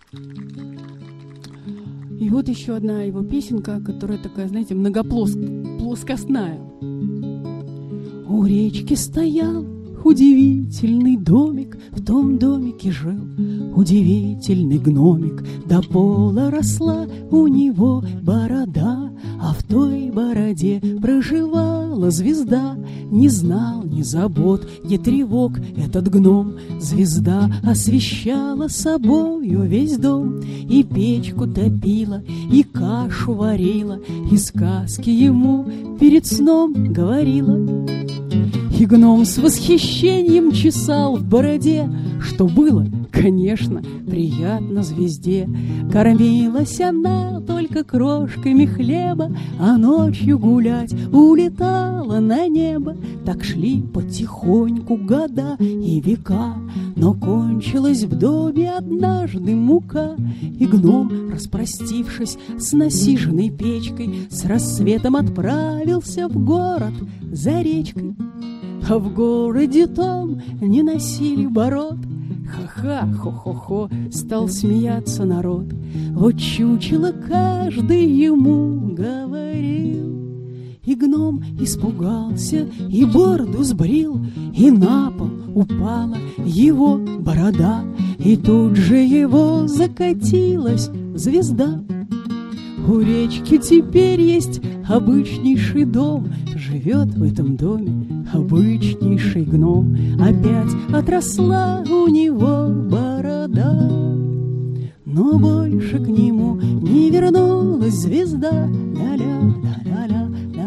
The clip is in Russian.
И вот еще одна его песенка, которая такая, знаете, многоплоскостная. У речки стоял удивительный домик, в том домике жил удивительный гномик. До пола росла у него борода, а в той бороде проживала звезда. Не знал ни забот, ни тревог этот гном. Звезда освещала собою весь дом, и печку топила, и кашу варила, и сказки ему перед сном говорила. И гном с восхищением чесал в бороде, что было, конечно, приятно звезде. Кормилась она только крошками хлеба, а ночью гулять улетала на небо. Так шли потихоньку года и века, но кончилась в доме однажды мука. И гном, распростившись с насиженной печкой, с рассветом отправился в город за речкой. А в городе том не носили бород. Ха-ха, хо-хо-хо, стал смеяться народ. Вот чучело каждый ему говорил. И гном испугался, и бороду сбрил, и на пол упала его борода, и тут же его закатилась звезда. У речки теперь есть обычнейший дом, живет в этом доме обычнейший гном. Опять отросла у него борода, но больше к нему не вернулась звезда. Ля-ля, ля-ля,